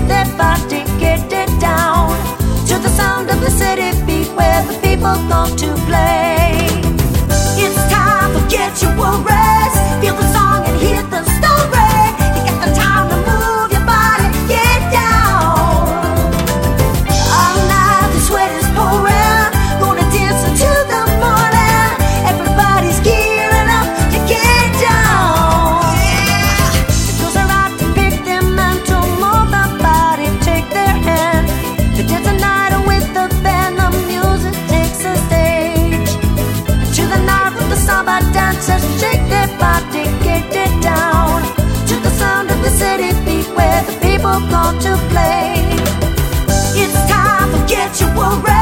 their body, get it down to the sound of the city beat where the people come to play. It's time to get your worries, feel the song and hear the story. You got the time to move your body, get down. All night the sweat is pouring, gonna dance until the morning. Everybody's gearing up to get down. The girls are out to pick them and to move the body, take their hand. The dance the night with the band, the music takes the stage. To the night with the samba dancers, shake their body, get it down to the sound of the city beat where the people come to play. It's time to get your worries.